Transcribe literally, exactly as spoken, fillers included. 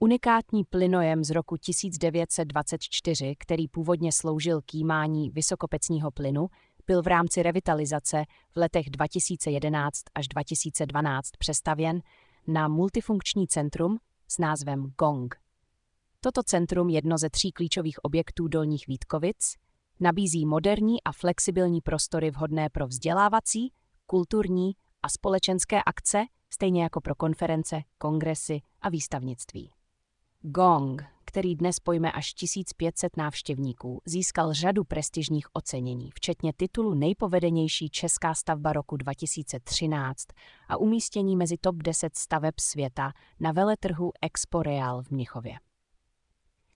Unikátní plynojem z roku tisíc devět set dvacet čtyři, který původně sloužil k jímání vysokopecního plynu, byl v rámci revitalizace v letech dva tisíce jedenáct až dva tisíce dvanáct přestavěn na multifunkční centrum s názvem Gong. Toto centrum, jedno ze tří klíčových objektů Dolních Vítkovic, nabízí moderní a flexibilní prostory vhodné pro vzdělávací, kulturní a společenské akce, stejně jako pro konference, kongresy a výstavnictví. Gong, který dnes pojme až tisíc pět set návštěvníků, získal řadu prestižních ocenění, včetně titulu Nejpovedenější česká stavba roku dva tisíce třináct a umístění mezi top deset staveb světa na veletrhu Expo Real v Mnichově.